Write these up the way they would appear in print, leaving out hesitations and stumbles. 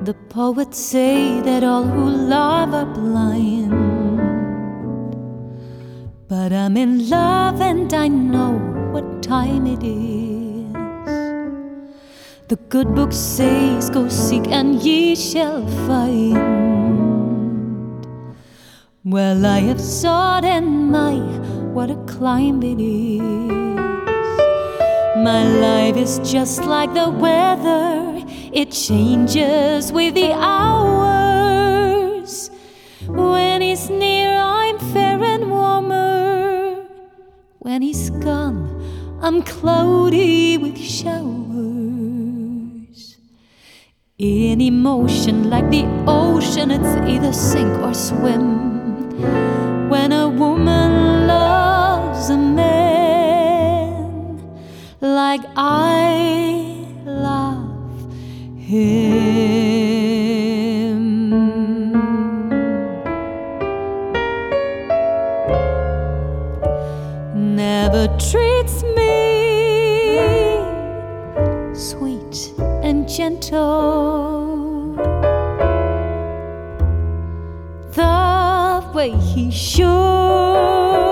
The poets say that all who love are blind, but I'm in love and I know what time it is. The good book says, go seek and ye shall find. Well, I have sought and my, what a climb it is. My life is just like the weather, it changes with the hours. When he's near, I'm fair and warmer. When he's gone, I'm cloudy with showers. In emotion like the ocean, it's either sink or swim. When a woman loves a man like I love him, never treats me sweet and gentle the way he should.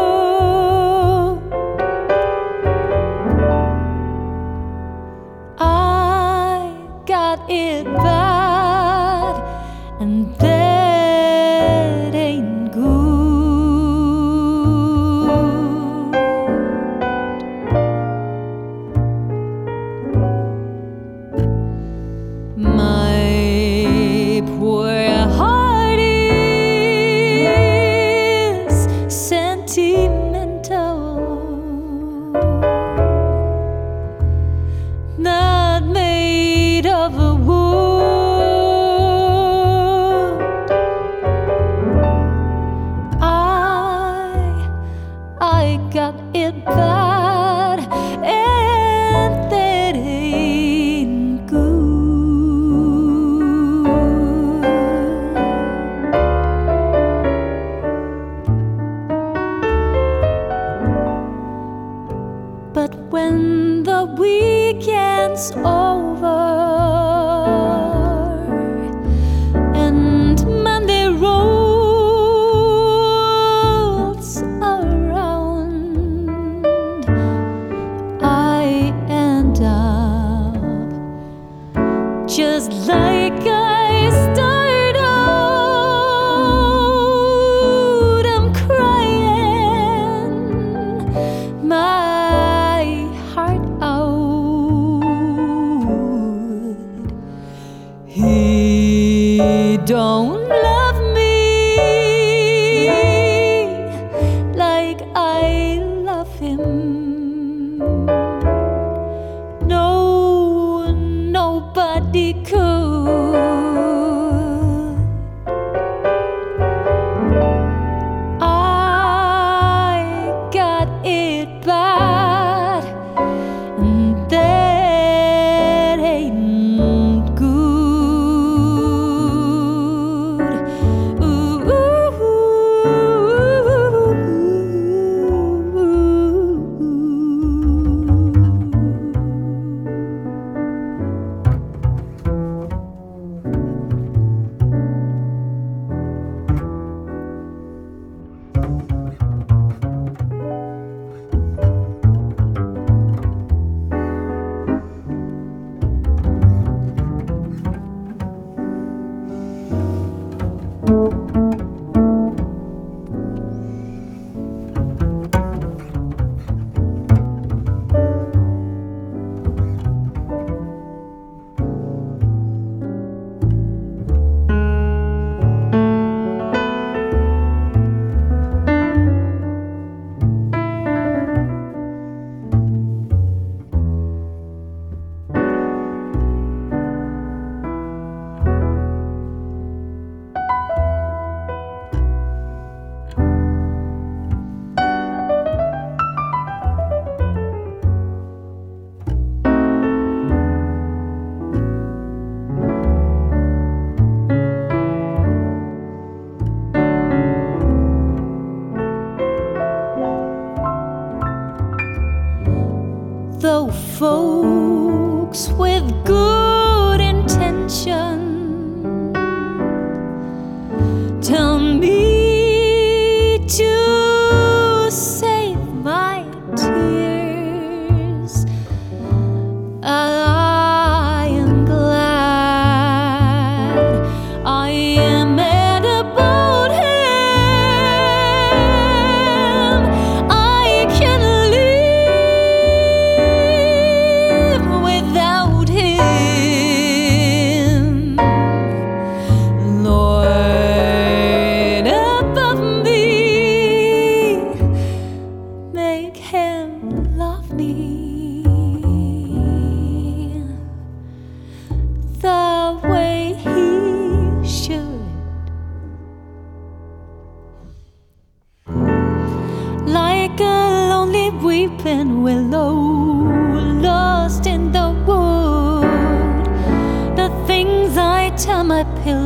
It bad, and that ain't good. My poor heart is sentimental, not made of a got it bad, and that ain't good. But when the weekend's over and Monday rolls around, I end up just like I started out. I'm crying my heart out. He don't love me like I love him. No, nobody could. I got it bad, and that ain't good. Ooh, ooh, folks with good intentions make him love me the way he should. Like a lonely weeping willow lost in the wood, the things I tell my pillow